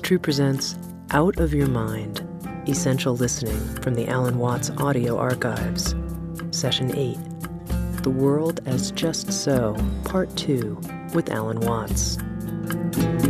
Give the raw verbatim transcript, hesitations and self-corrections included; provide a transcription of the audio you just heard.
True presents Out of Your Mind, Essential Listening from the Alan Watts Audio Archives. Session eight, The World as Just So, Part two, with Alan Watts.